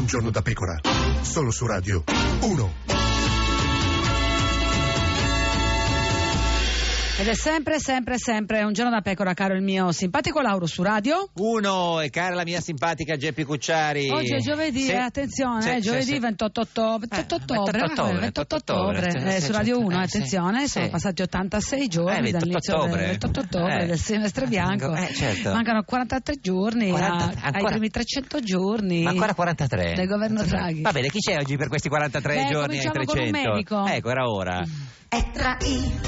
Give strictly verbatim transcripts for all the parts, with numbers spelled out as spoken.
Un giorno da pecora, solo su Radio uno. Ed è sempre, sempre, sempre un giorno da pecora, caro il mio simpatico Lauro su Radio Uno, e cara la mia simpatica Geppi Cucciari. Oggi è giovedì, sì. eh, attenzione, sì, eh, giovedì sì, sì. ventotto ottobre, ventotto ottobre, ventotto ottobre, ventotto ottobre, sì, eh, sì, su Radio sì, uno, eh, attenzione, sì, sono sì. passati ottantasei giorni Eh, ventotto dall'inizio ottobre. del ventotto ottobre Eh. del semestre bianco, Eh, certo. mancano quarantatré giorni quaranta a- ai ancora- primi trecento giorni Ma ancora quarantatré? del governo Draghi. Va bene, chi c'è oggi per questi quarantatré Beh, giorni ai cominciamo con un trecento? medico. Ecco, era ora. È tra i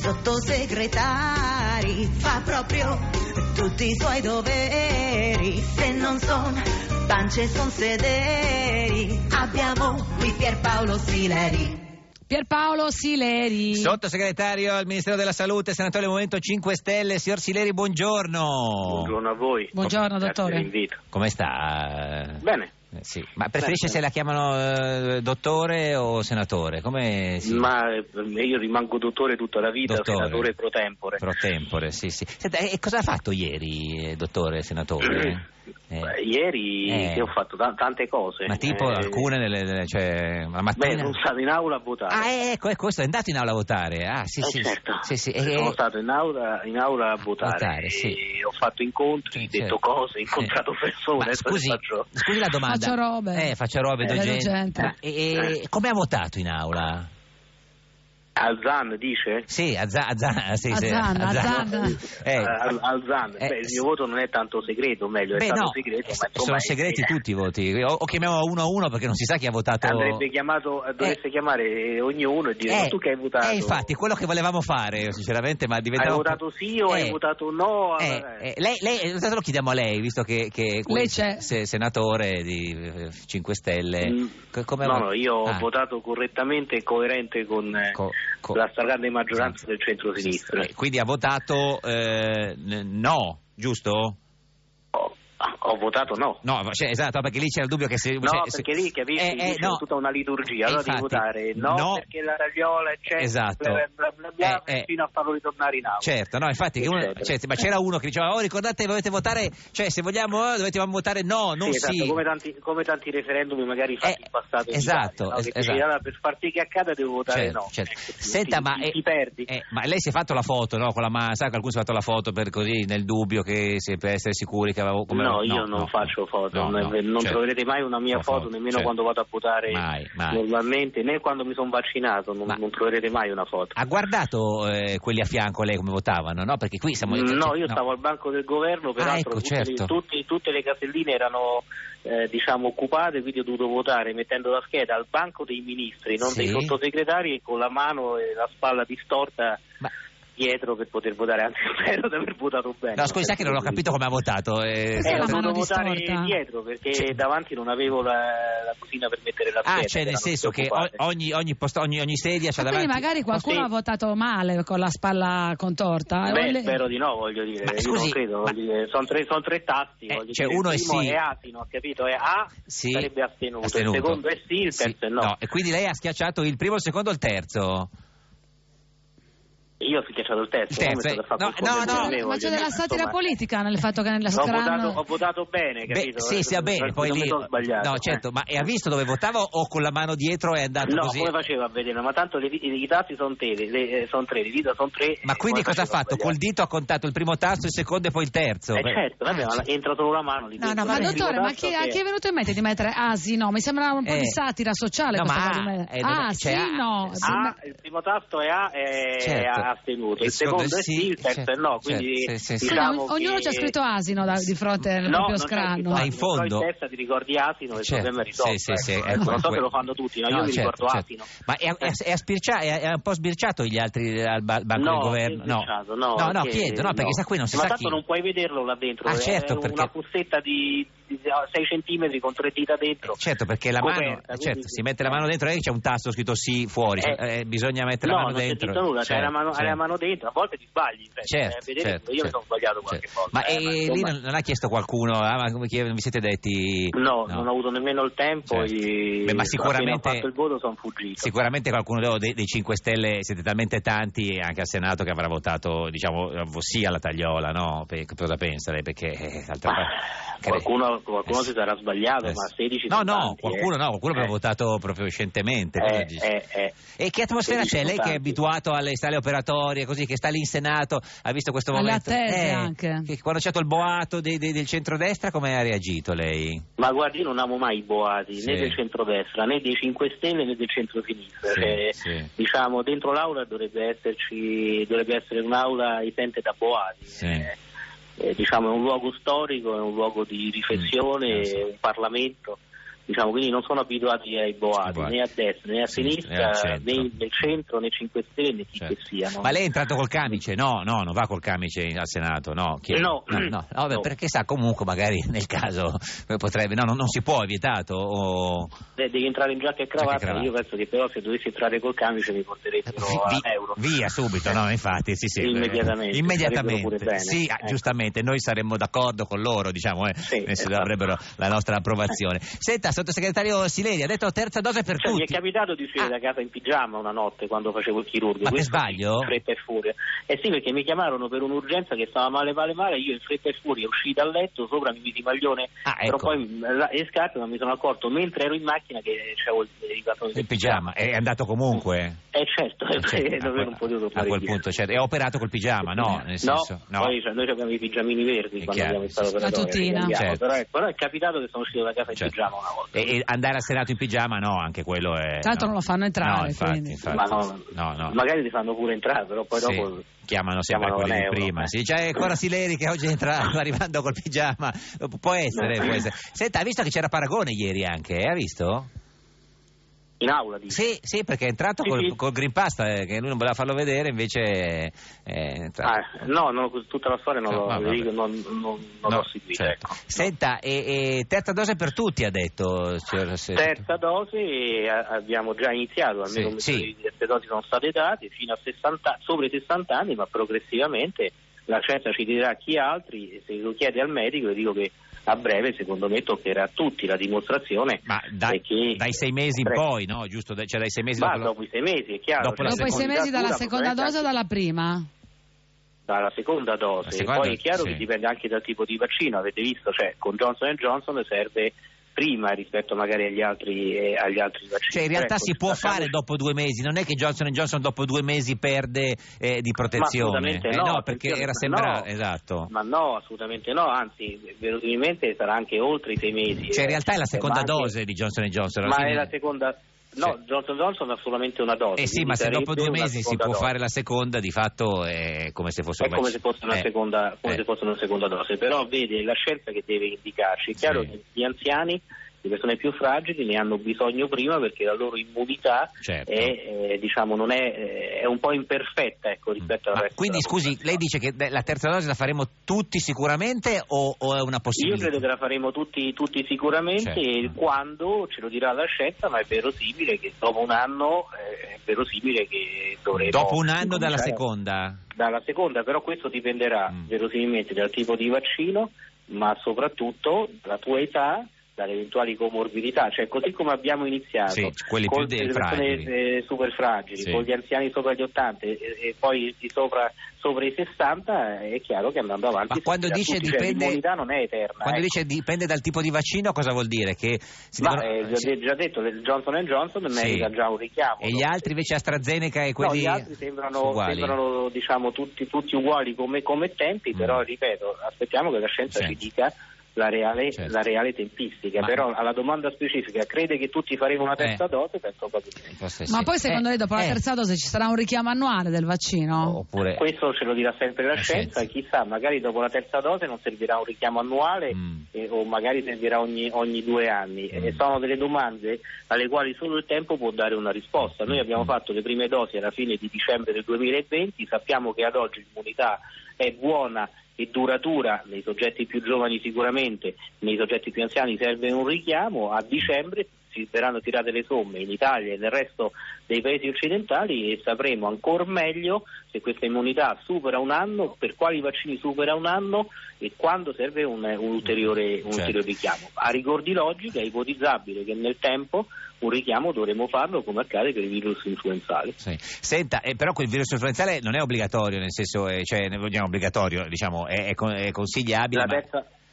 sottosegretari, fa proprio tutti i suoi doveri. Se non son pance, son sederi. Abbiamo qui Pierpaolo Sileri. Pierpaolo Sileri. Sottosegretario al Ministero della Salute, senatore del Movimento cinque Stelle, signor Sileri, buongiorno. Buongiorno a voi. Buongiorno, Grazie dottore. dell'invito. Come sta? Bene. Eh, sì. Ma preferisce Bene, se la chiamano eh, dottore o senatore? Come si... Ma eh, io rimango dottore tutta la vita, Dottore. senatore pro tempore. Pro tempore, sì, sì. Senta, e cosa ha fatto ieri, eh, dottore, senatore? Eh, Beh, ieri Eh. che ho fatto ta- tante cose. Ma tipo Eh, alcune delle, delle- cioè la mattina. Beh, sono stato in aula a votare. Ah, ecco, ecco, questo è andato in aula a votare. Ah, sì, Eh, sì. certo. Sì, sì. Sono E- stato in aula, in aula a votare, votare, sì. e ho fatto incontri, Sì, detto certo. cose, incontrato Sì. persone. Ma adesso scusi, ne faccio... scusi la domanda. Faccio robe. Eh, faccio robe, Eh, do vedo gente. gente. E, e come ha votato in aula? Alzan dice? Sì, a Zan, a Zan, sì, sì, Azzan, a Zan. Azzan. Eh, Al- Alzan. eh, Beh, il mio voto non è tanto segreto, meglio, è beh, stato no, segreto, eh, ma insomma... sono è- segreti tutti i voti. O, o chiamiamo uno a uno perché non si sa chi ha votato. Andrebbe chiamato, dovreste chiamare ognuno e dire Eh, ma tu che hai votato? Eh, infatti, quello che volevamo fare, sinceramente, ma diventava Hai un po'- votato sì o Eh, hai votato no? Eh, eh, lei, lei, intanto lo chiediamo a lei, visto che, che Lei c'è. se- senatore di eh, cinque Stelle. Mm, Co- come no, ha- no, io ho Ah, votato correttamente e coerente con eh, co- co- la stragrande maggioranza del centro-sinistra. Eh, quindi ha votato eh, n- no, giusto? Ho, ho votato no. No, cioè, esatto, perché lì c'era il dubbio che se... No, se- perché lì capisci, eh, eh, c'è no. tutta una liturgia, allora devi Infatti, votare no, no. perché la ragliola eccetera, Esatto. bla bla bla bla, Eh, eh. fino a farlo ritornare in aula. Certo, no, infatti, che uno- Eccetera. cioè, ma c'era uno che diceva, oh, ricordate, dovete votare, cioè, se vogliamo, eh, dovete votare no, non Sì, esatto, sì. come tanti, come tanti referendum magari fatti Eh, in passato in esatto, Italia, no? es- Che dici, esatto. allora, per far sì che accada devo votare Certo, no. certo. Ecco, ti- Senta, ti, ma, ti, eh, ti perdi. eh, ma lei si è fatto la foto, no? Con la mano, sa che qualcuno si è fatto la foto per così, nel dubbio che se per essere sicuri che avevo... Come No, avevo- io non no, faccio foto, no, non, no, non certo. troverete mai una mia No, foto, foto, nemmeno certo. quando vado a votare Mai, mai. normalmente, né quando mi sono vaccinato, non, Ma- non troverete mai una foto. Ha guardato eh, quelli a fianco a lei come votavano, no? Perché qui siamo... No, io no. stavo al banco del governo, peraltro ecco, tutte, certo. le, tutte, tutte le caselline erano eh, diciamo occupate, quindi ho dovuto votare mettendo la scheda al banco dei ministri, non Sì. dei sottosegretari, e con la mano e la spalla distorta Ma- dietro per poter votare, anzi spero di aver votato bene. No, scusi, sa che non ho capito come ha votato. Eh, Eh, Sì, ho la mano dovuto votare distorta. dietro perché Cioè- davanti non avevo la, la cosina per mettere la scheda. Ah, cioè nel erano senso tutte che o- occupate. ogni, ogni, posto- ogni, ogni sedia c'ha Ma quindi davanti... magari qualcuno Sì. ha votato male con la spalla contorta. Beh, Eh, le- spero di no, voglio dire, Ma io scusi, non credo, ma- voglio dire, sono tre, son tre tasti, Eh, voglio cioè dire. uno il è primo sì. è asino, ho capito, è A, Sì. sarebbe astenuto. Astenuto. il secondo è sì, il Sì. terzo è no. E quindi lei ha schiacciato il primo, il secondo o il terzo? Io ho schiacciato il terzo, Il non terzo, mi sono fatto eh, no, confondere no, no, con me, ma voglio c'è dire, della satira insomma. politica nel fatto che nella Ho votato, scranno... ho votato bene, Beh, capito? sì, sia bene, poi non lì... mi sono sbagliato. No, certo, ma e ha visto dove votava o con la mano dietro è andato No, così? come faceva a vedere? Ma tanto le, i, i tasti sono tre, le, sono tre, le dita sono tre. Ma quindi come cosa ha faceva a fatto? Col sbagliare? dito ha contato il primo tasto, il secondo e poi il terzo? Eh Beh, certo, vabbè, ah, ma sì. entra solo la mano lì No, dentro. no, Ma il dottore, primo ma tasto chi, a che- chi è venuto in mente di mettere asino? Mi sembra un po' Eh. di satira sociale No, questa ma cosa di A, me- eh, non è- Ah, cioè, sì, A- no. sì. A, il primo tasto è A, è Certo. astenuto, il, Il secondo secondo è sì, il terzo certo, è no, certo, quindi sì, sì, sì. diciamo Quindi ognuno che... c'ha scritto asino da- di fronte al No, proprio non c'è scranno. scritto Ma asino, in però fondo- in testa ti ricordi asino e il Certo, problema è risolto. sì, sì, sì, ecco. ecco, non so que- se lo fanno tutti, no? Io No, mi certo, ricordo certo. asino. Ma è, è, è, spircia- è, è un po' sbirciato gli altri al ba- banco No, del governo? è sbirciato, no, no, no, perché- chiedo, no, perché sa qui non si ma sa tanto chi... non puoi vederlo là dentro, Ah, certo, è perché- una fussetta di sei centimetri con tre dita dentro. Certo, perché la mano, coperta, certo, quindi- si mette la mano dentro e c'è un tasto scritto sì fuori, Eh, eh, bisogna mettere no, la mano non dentro. c'è scritto nulla, c'hai Certo, la mano, hai certo. la mano dentro, a volte ti sbagli, in effetti, Certo, eh, vedete, certo, io certo, mi sono sbagliato qualche certo. volta. Ma eh, eh, lì insomma- non, non ha chiesto qualcuno, ah, ma come che vi siete detti? No, non ho avuto nemmeno il tempo. Certo. E Beh, ma sicuramente- appena ho fatto il voto sono fuggito. Sicuramente qualcuno dei, dei cinque Stelle, siete talmente tanti anche al Senato che avrà votato, diciamo, sì alla tagliola, no? Pe- cosa pensa lei? Perché eh, d'altra parte... qualcuno, qualcuno eh, si sarà sbagliato, eh, ma sedici no, no, tanti, qualcuno eh. no, qualcuno aveva eh. votato proprio scientemente. Eh, eh, eh. E che atmosfera c'è? Lei che è tanti. abituato alle sale operatorie, così, che sta lì in Senato, ha visto questo Alle momento? attese Eh, anche. Che quando c'è stato il boato dei, dei, del centrodestra, come ha reagito lei? Ma guardi, io non amo mai i boati, Sì. né del centrodestra, né dei cinque Stelle, né del centrosinistra. Sì, cioè, sì. Diciamo, dentro l'aula dovrebbe esserci, dovrebbe essere un'aula esente da boati. Sì. Eh, eh, diciamo, è un luogo storico, è un luogo di riflessione, Mm, sì. è un Parlamento. Diciamo, quindi non sono abituati ai boati, Boati. né a destra né a Sì, sinistra, né al centro. né nel centro né cinque Stelle né chi Certo. che siano. Ma lei è entrato col camice? No, no, non va col camice al Senato, no. Chi è? No. no, no. Vabbè, No. perché sa, comunque magari nel caso potrebbe, no, non, non si può, è vietato. O... Eh, Devi entrare in giacca e cravatta, Giacca e cravatta. io penso che però se dovessi entrare col camice mi porterebbero Vi- all'euro. via subito, no, infatti, sì, sì. Immediatamente, Immediatamente. sarebbero pure bene. Sì, ah, Ecco. giustamente, noi saremmo d'accordo con loro, diciamo, eh, Sì, e se esatto. avrebbero la nostra approvazione. Senta, sottosegretario Sileri, ha detto terza dose per Cioè, mi è tutti. capitato di uscire Ah. da casa in pigiama una notte quando facevo il chirurgo. Ma per Questo sbaglio? In fretta e furia. Eh sì, perché mi chiamarono per un'urgenza che stava male male male, io in fretta e furia uscì dal letto, sopra mi misi il maglione Ah, però ecco. poi la, e scarpe, ma mi sono accorto mentre ero in macchina che c'avevo il, il cartone Il pigiama, è andato comunque? Eh certo, Eh, certo, eh, a dove quel- non potevo a tornare quel indietro. punto, certo. È operato col pigiama, no? Nel senso, no, poi cioè, noi abbiamo i pigiamini verdi È quando chiaro, abbiamo instato sì, sì. La tutina. Certo. però, è, però è capitato che sono uscito da casa in Certo. pigiama una volta. E, e andare al Senato in pigiama, no, anche quello è... Tanto no. non lo fanno entrare, No, infatti, quindi. infatti. Ma no, no, no. magari li fanno pure entrare, però poi Sì, dopo chiamano sempre chiamano quelli di l'euro, prima. eh. Sì, c'è ancora Sileri che oggi entra arrivando col pigiama. Può essere, può essere. Senta, ha visto che c'era Paragone ieri anche? eh? Ha visto? in aula dice. Sì, sì, perché è entrato Sì, col, sì. col Green Pass, eh, che lui non voleva farlo vedere, invece è, è entrato. Ah, no, no, tutta la storia non, No, l'ho, vabbè. dico, non, non, non No, l'ho seguita. certo. Ecco. Senta, e, e terza dose per tutti, ha detto signor Segretario. Terza dose eh, abbiamo già iniziato, almeno un Sì, mezzo sì. di queste dosi sono state date fino a sessanta, sopra i sessanta anni, ma progressivamente la scienza ci dirà chi altri, e se lo chiede al medico io dico che a breve secondo me toccherà a tutti la dimostrazione. Ma da- è che- dai sei mesi in Prego. poi, no? Giusto? Cioè dai sei mesi Ma dopo, la- dopo i sei mesi, è chiaro. Dopo la cioè, Dopo i sei seconda- mesi dalla seconda dose o probabilmente dalla prima? dalla seconda dose, La seconda- poi è chiaro sì. che dipende anche dal tipo di vaccino, avete visto, cioè con Johnson and Johnson serve prima rispetto magari agli altri, eh, agli altri vaccini. Cioè in realtà Ecco, si può facciamo- fare dopo due mesi, non è che Johnson and Johnson dopo due mesi perde eh, di protezione. assolutamente Eh, no, perché attenzione, era ma sembrato, no. esatto. Ma no, assolutamente no, anzi verosimilmente sarà anche oltre i sei mesi. Cioè in eh. realtà è la Eh, seconda ma anche- dose di Johnson and Johnson. alla Ma fine- è la seconda. No, Sì. Johnson Johnson ha solamente una dose. Eh sì, quindi ma se dopo sarebbe due una mesi si seconda può dose. fare la seconda, di fatto è come se fosse È un come vac- se fosse una eh, seconda, come eh. se fosse una seconda dose, però vede la scienza che deve indicarci. È chiaro Sì. che gli anziani, le persone più fragili, ne hanno bisogno prima perché la loro immunità Certo. è, eh, diciamo, non è, eh, è un po' imperfetta ecco, rispetto al Ma resto. quindi della scusi, popolazione. lei dice che la terza dose la faremo tutti sicuramente o, o è una Io possibilità? credo che la faremo tutti, tutti sicuramente Certo. e quando ce lo dirà la scienza, ma è verosimile che dopo un anno eh, è verosimile che dovremo Dopo un anno dalla cominciare- seconda? Dalla seconda, però questo dipenderà Mm. verosimilmente dal tipo di vaccino, ma soprattutto dalla tua età, dalle eventuali comorbidità, cioè così come abbiamo iniziato Sì, quelli con più le de- persone fragili. eh, super fragili, Sì. con gli anziani sopra gli ottanta e, e poi di sopra, sopra i sessanta, è chiaro che andando avanti Ma quando si dice tutti, cioè, dipende- l'immunità non è eterna. Quando ecco. dice dipende dal tipo di vaccino, cosa vuol dire? Che si Ma devono- eh, si- già, già detto, il Johnson and Johnson Sì. merita già un richiamo. E gli no? altri invece AstraZeneca e quelli No, gli altri sembrano, uguali? sembrano diciamo, tutti, tutti uguali come, come tempi, Mm. però ripeto, aspettiamo che la scienza Sì. ci dica la reale, Certo. la reale tempistica. Ma- Però alla domanda specifica, crede che tutti faremo una terza Eh. dose? Penso proprio di sì. Forse Ma sì. poi secondo Eh, lei dopo la eh, terza dose ci sarà un richiamo annuale del vaccino? Oppure... Questo ce lo dirà sempre la La scienza, scienza. e chissà, magari dopo la terza dose non servirà un richiamo annuale Mm. eh, o magari servirà ogni, ogni due anni. Mm. E sono delle domande alle quali solo il tempo può dare una risposta. Noi abbiamo Mm. fatto le prime dosi alla fine di dicembre del duemilaventi, sappiamo che ad oggi l'immunità è buona e duratura, nei soggetti più giovani sicuramente, nei soggetti più anziani serve un richiamo, a dicembre si verranno tirate le somme in Italia e nel resto dei paesi occidentali e sapremo ancora meglio se questa immunità supera un anno, per quali vaccini supera un anno e quando serve un, un ulteriore, un Certo. ulteriore richiamo. A rigor di logica è ipotizzabile che nel tempo un richiamo dovremo farlo come accade per i virus influenzali. Sì. Senta, eh, però quel virus influenzale non è obbligatorio, nel senso, eh, cioè, ne vogliamo obbligatorio, diciamo, è, è con- è consigliabile. La ma- terza,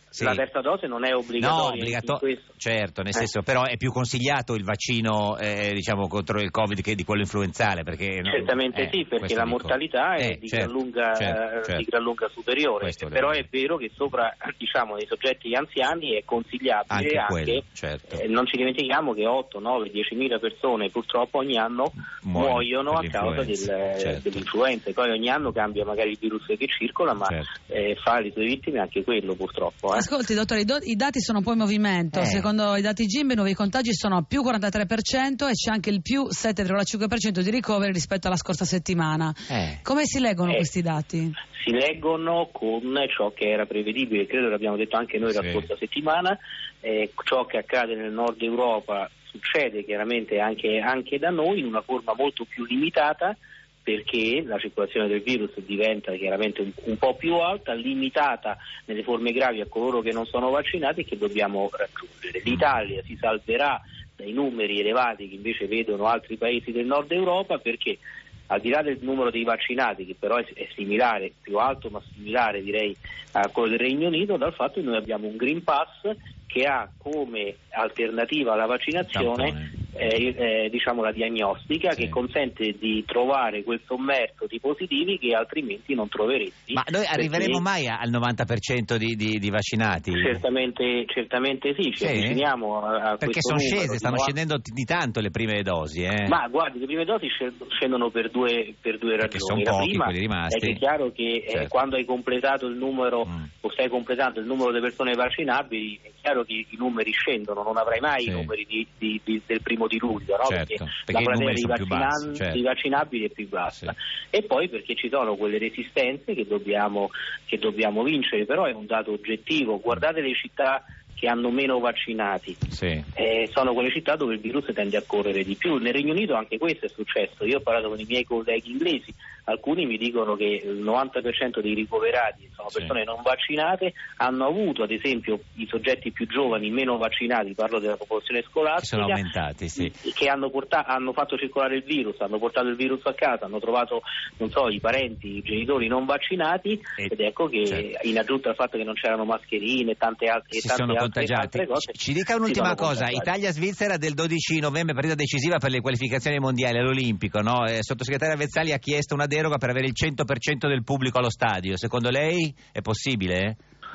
Sì. La terza dose non è obbligatoria. No, obbligato- in questo. certo, nel Eh. senso, però è più consigliato il vaccino eh, diciamo contro il Covid che di quello influenzale, perché no, Certamente eh, sì, perché questo la dico. mortalità è Eh, di, certo, gran lunga, certo, eh, certo. di gran lunga superiore. Questo Però volevo è vero che sopra, diciamo, nei soggetti anziani è consigliabile Anche anche, quello, certo. eh, non ci dimentichiamo che otto, nove, diecimila persone purtroppo ogni anno Muoiono muoiono per a causa del, l'influenza, certo. dell'influenza. Poi ogni anno cambia magari il virus che circola, ma Certo. eh, fa le sue vittime anche quello purtroppo. Eh. Ascolti, dottore, i, do- i dati sono poi in movimento. Eh. Secondo i dati G I M B i nuovi contagi sono più quarantatré per cento e c'è anche il più sette virgola cinque per cento di ricoveri rispetto alla scorsa settimana. Eh. Come si leggono Eh. questi dati? Si leggono con ciò che era prevedibile, credo l'abbiamo detto anche noi la Sì. scorsa settimana, eh, ciò che accade nel nord Europa succede chiaramente anche, anche da noi in una forma molto più limitata, perché la circolazione del virus diventa chiaramente un, un po' più alta, limitata nelle forme gravi a coloro che non sono vaccinati e che dobbiamo raggiungere. L'Italia si salverà dai numeri elevati che invece vedono altri paesi del nord Europa, perché al di là del numero dei vaccinati, che però è, è similare, più alto ma similare direi a quello del Regno Unito, dal fatto che noi abbiamo un Green Pass che ha come alternativa alla vaccinazione eh, eh, diciamo la diagnostica, Sì. che consente di trovare quel sommerso di positivi che altrimenti non troveresti. Ma noi arriveremo perché mai al novanta per cento di, di, di vaccinati? Certamente, certamente sì, ci Sì? avviciniamo a, a Perché questo sono numero scese, di stanno novanta scendendo di tanto le prime dosi, eh? Ma guardi, le prime dosi scendono per due, per due Perché ragioni. sono La pochi prima quelli rimasti. è che è chiaro che eh, Certo. quando hai completato il numero Mm. o stai completando il numero di persone vaccinabili, è chiaro che i numeri scendono, non avrai mai Sì. i numeri di, di, di, del primo di luglio, no? Certo, perché, perché la i platea numeri dei, sono più bassi, vaccinan- certo. dei vaccinabili è più bassa. Sì. E poi perché ci sono quelle resistenze che dobbiamo, che dobbiamo vincere, però è un dato oggettivo. Guardate le città che hanno meno vaccinati. Sì. Eh, sono quelle città dove il virus tende a correre di più. Nel Regno Unito anche questo è successo. Io ho parlato con i miei colleghi inglesi, alcuni mi dicono che il novanta per cento dei ricoverati sono Sì. persone non vaccinate, hanno avuto ad esempio i soggetti più giovani meno vaccinati, parlo della popolazione Che scolastica, sono aumentati, sì. che hanno, portato, hanno fatto circolare il virus, hanno portato il virus a casa, hanno trovato, non so, i parenti, i genitori non vaccinati, E- ed ecco che certo. in aggiunta al fatto che non c'erano mascherine e tante altre, Si tante sono altre, contagiati. altre cose, Ci- Ci dica si un'ultima sono cosa, contagiati. Italia-Svizzera del dodici novembre, partita decisiva per le qualificazioni mondiali all'Olimpico, no? Eh, sottosegretario Avezzali ha chiesto una deroga per avere il cento per cento del pubblico allo stadio, secondo lei è possibile?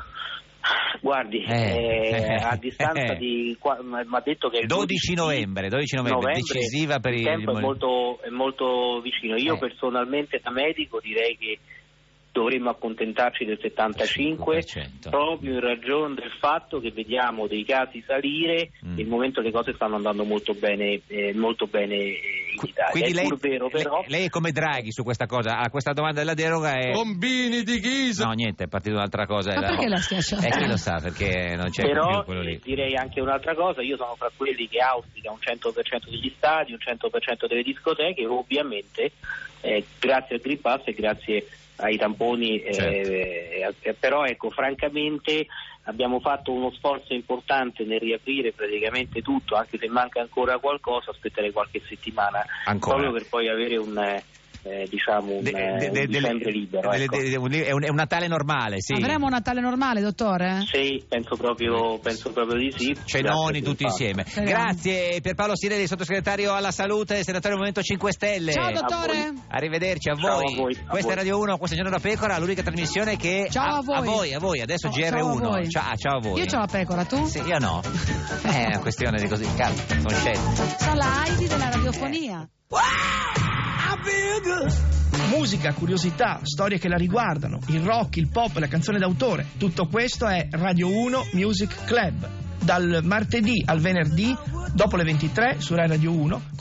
Guardi, Eh, eh, a eh, distanza eh. di mi ha detto che il dodici novembre, dodici novembre, decisiva per il il tempo è molto, è molto vicino. Io Eh. personalmente da medico direi che dovremmo accontentarci del settantacinque cinque per cento. proprio in ragione del fatto che vediamo dei casi salire Mm. nel momento le cose stanno andando molto bene, eh, molto bene eh, in Italia. Quindi è lei, pur vero però lei, lei è come Draghi su questa cosa, a questa domanda della deroga è... Bombini di Ghisa. No, niente, è partita un'altra cosa. Ma era- perché la schiacciata? Eh, chi lo sa, perché non c'è però più quello lì. eh, direi anche un'altra cosa, io sono fra quelli che auspica un cento per cento degli stadi, un cento per cento delle discoteche, ovviamente eh, grazie al Green Pass e grazie ai tamponi, eh, Certo. eh, però ecco, francamente abbiamo fatto uno sforzo importante nel riaprire praticamente tutto, anche se manca ancora qualcosa, aspetterei qualche settimana Ancora. proprio per poi avere un eh, eh, diciamo un, De- eh, de- un de- dicembre delle- libero. delle- ecco. de- un- è, un, è un Natale normale, sì. Avremo un Natale normale, dottore? Sì, penso proprio, penso proprio di sì. Cenoni Grazie per tutti il fatto. insieme. Speriamo. Grazie Pierpaolo Sirelli, sottosegretario alla salute, senatore del Movimento cinque Stelle. Ciao, A dottore. voi. Arrivederci a Ciao voi. a voi, a Questa è voi. Radio uno, questa è Giorno da Pecora, l'unica trasmissione che Ciao a voi. a voi, a voi. Adesso Oh, G R ciao a uno. voi. Ciao, ciao a voi. Io c'ho la pecora, tu? Sì, io no. È una questione di così, cazzo, sono scelte. Sono la Heidi della radiofonia. Musica, curiosità, storie che la riguardano, il rock, il pop, la canzone d'autore. Tutto questo è Radio uno Music Club. Dal martedì al venerdì, dopo le ventitré, su Rai Radio uno, con